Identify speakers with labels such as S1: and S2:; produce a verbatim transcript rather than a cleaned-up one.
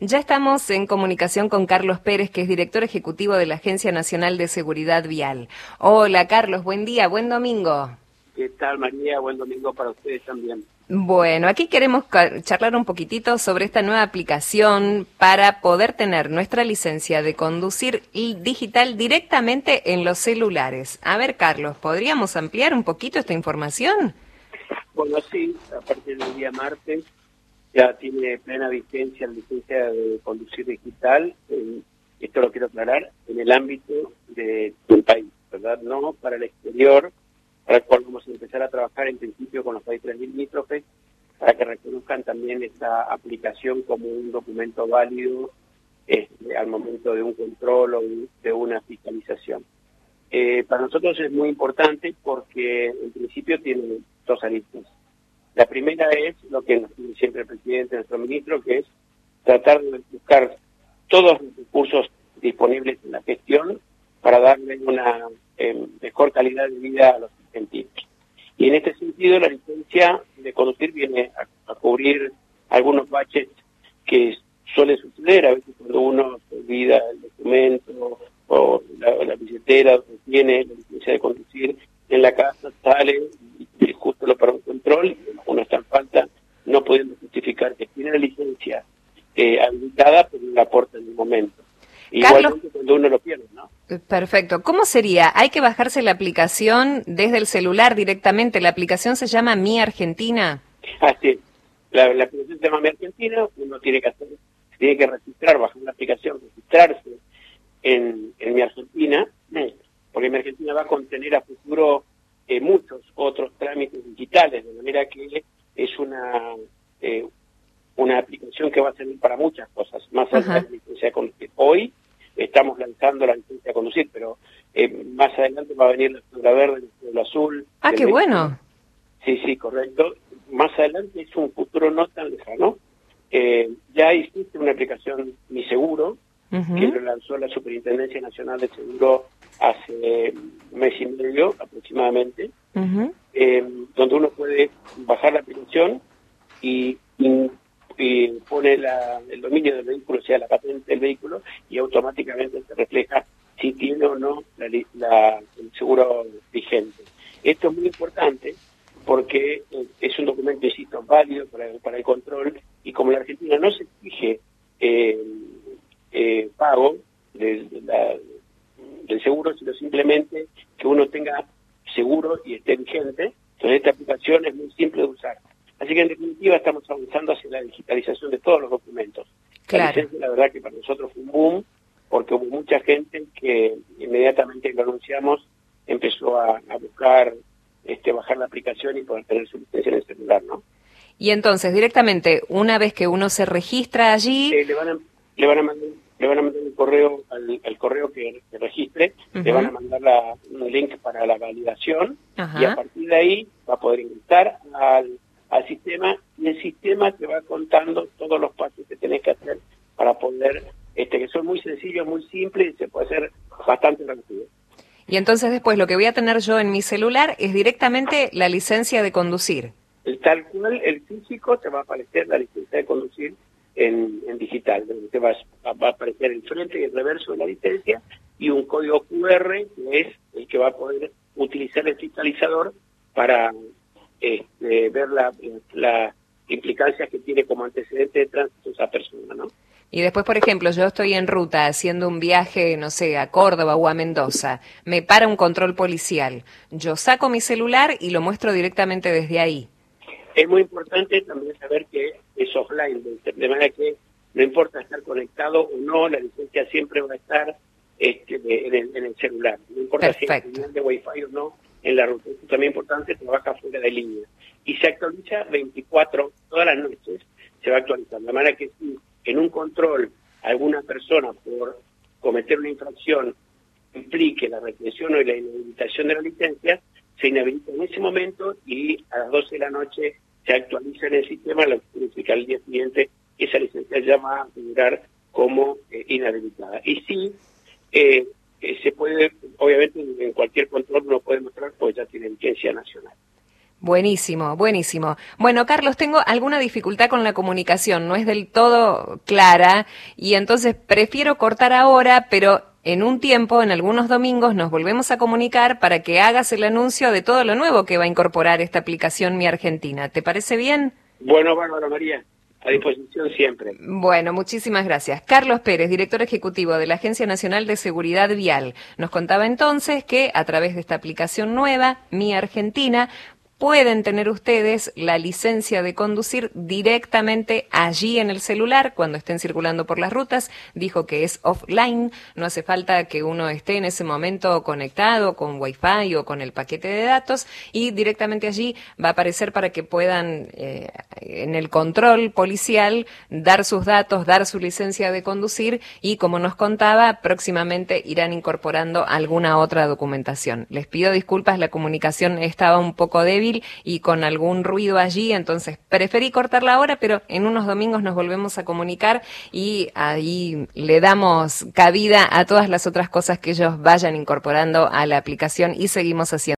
S1: Ya estamos en comunicación con Carlos Pérez, que es director ejecutivo de la Agencia Nacional de Seguridad Vial. Hola Carlos, buen día, buen domingo.
S2: ¿Qué tal, María? Buen domingo para ustedes también.
S1: Bueno, aquí queremos charlar un poquitito sobre esta nueva aplicación para poder tener nuestra licencia de conducir digital directamente en los celulares. A ver, Carlos, ¿podríamos ampliar un poquito esta información?
S2: Bueno, sí, a partir del día martes ya tiene plena vigencia la licencia de conducir digital. Eh, esto lo quiero aclarar, en el ámbito de, del país, ¿verdad? No para el exterior, para el cual vamos a empezar a trabajar en principio con los países limítrofes, para que reconozcan también esta aplicación como un documento válido este, al momento de un control o de una fiscalización. Eh, para nosotros es muy importante porque en principio tiene dos aristas. La primera es lo que nos dice siempre el presidente, nuestro ministro, que es tratar de buscar todos los recursos disponibles en la gestión para darle una eh, mejor calidad de vida a los argentinos. Y en este sentido la licencia de conducir viene a, a cubrir algunos baches que suele suceder a veces cuando uno se olvida el documento o la, la billetera donde tiene la licencia de conducir en la casa, sale y justo lo para un control y uno está en falta, no pudiendo justificar que tiene la licencia eh, habilitada, pero no la aporta en el momento. Igualmente cuando uno lo pierde, ¿no?
S1: Perfecto. ¿Cómo sería? ¿Hay que bajarse la aplicación desde el celular directamente? ¿La aplicación se llama Mi Argentina?
S2: Así es. La, la aplicación se llama Mi Argentina, uno tiene que hacer, tiene que registrar, bajar la aplicación, registrarse en, en Mi Argentina, porque Mi Argentina va a contener a futuro eh, muchos otros trámites digitales, de manera que es una eh, una aplicación que va a servir para muchas cosas, más allá de la licencia de conducir. Hoy estamos lanzando la licencia de conducir, pero eh, más adelante va a venir la cédula verde, la cédula azul.
S1: Ah, qué
S2: vehículo.
S1: Bueno.
S2: Sí, sí, correcto. Más adelante es un futuro no tan lejano. Eh, ya existe una aplicación Mi Seguro, uh-huh. que lo lanzó la Superintendencia Nacional de Seguro hace un mes y medio aproximadamente, uh-huh. eh, donde uno puede bajar la aplicación y, y y pone la, el dominio del vehículo, o sea, la patente del vehículo, y automáticamente se refleja si tiene o no la, la, el seguro vigente. Esto es muy importante porque es un documento, insisto, válido para, para el control, y como en la Argentina no se exige eh, eh, pago de, de la, del seguro, sino simplemente que uno tenga seguro y esté vigente, entonces esta aplicación es muy simple de usar. Así que en definitiva estamos avanzando hacia la digitalización de todos los documentos.
S1: Claro.
S2: La licencia, la verdad que para nosotros fue un boom, porque hubo mucha gente que inmediatamente que lo anunciamos empezó a, a buscar este, bajar la aplicación y poder tener su licencia en el celular, ¿no?
S1: Y entonces directamente, una vez que uno se registra allí...
S2: Eh, le van a, le van a mandar le van a mandar un correo al, al correo que, que registre, uh-huh. le van a mandar la, un link para la validación, uh-huh. y a partir de ahí va a poder ingresar al al sistema, y el sistema te va contando todos los pasos que tenés que hacer para poder, este que son muy sencillos, muy simples, y se puede hacer bastante rápido.
S1: Y entonces después lo que voy a tener yo en mi celular es directamente la licencia de conducir.
S2: El, tal cual, el físico te va a aparecer la licencia de conducir en, en digital, donde te va, va a aparecer el frente y el reverso de la licencia, y un código cu erre, que es el que va a poder utilizar el fiscalizador para... Este, ver la, la implicancia que tiene como antecedente de tránsito esa persona, ¿no?
S1: Y después, por ejemplo, yo estoy en ruta haciendo un viaje, no sé, a Córdoba o a Mendoza, me para un control policial, yo saco mi celular y lo muestro directamente desde ahí.
S2: Es muy importante también saber que es offline, de manera que no importa estar conectado o no, la licencia siempre va a estar este, en, el, en el celular, no importa
S1: Perfecto.
S2: si es señal de wifi o no. En la ruta, esto también es importante, trabaja fuera de línea. Y se actualiza veinticuatro, todas las noches se va actualizando. De manera que si en un control alguna persona por cometer una infracción implique la retención o la inhabilitación de la licencia, se inhabilita en ese momento y a las doce de la noche se actualiza en el sistema, lo que significa al día siguiente esa licencia ya va a figurar como eh, inhabilitada. Y sí, eh, se puede, obviamente en cualquier control uno puede mostrar porque ya tiene vigencia nacional.
S1: Buenísimo, buenísimo. Bueno, Carlos, tengo alguna dificultad con la comunicación, no es del todo clara y entonces prefiero cortar ahora, pero en un tiempo, en algunos domingos, nos volvemos a comunicar para que hagas el anuncio de todo lo nuevo que va a incorporar esta aplicación Mi Argentina. ¿Te parece bien?
S2: Bueno, bárbaro, María. A disposición siempre.
S1: Bueno, muchísimas gracias. Carlos Pérez, director ejecutivo de la Agencia Nacional de Seguridad Vial, nos contaba entonces que a través de esta aplicación nueva, Mi Argentina, pueden tener ustedes la licencia de conducir directamente allí en el celular cuando estén circulando por las rutas. Dijo que es offline, no hace falta que uno esté en ese momento conectado con Wi-Fi o con el paquete de datos y directamente allí va a aparecer para que puedan eh, en el control policial dar sus datos, dar su licencia de conducir y, como nos contaba, próximamente irán incorporando alguna otra documentación. Les pido disculpas, la comunicación estaba un poco débil y con algún ruido allí, entonces preferí cortarla ahora, pero en unos domingos nos volvemos a comunicar y ahí le damos cabida a todas las otras cosas que ellos vayan incorporando a la aplicación y seguimos haciendo.